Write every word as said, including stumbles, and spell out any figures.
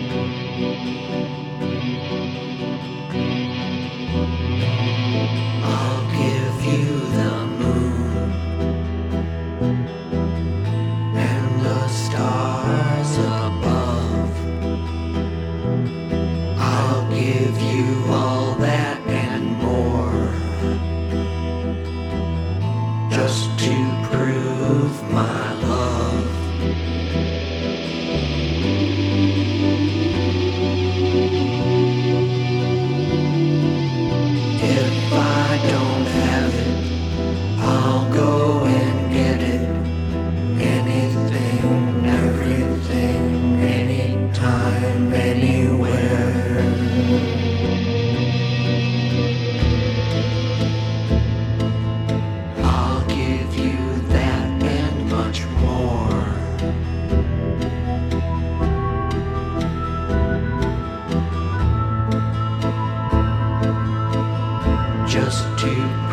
I'll give you the moon and the stars above. I'll give you all that and more, just to prove my love. If I don't have it, I'll go and get it. Anything, everything, anytime, anywhere. I'll give you that and much more, just to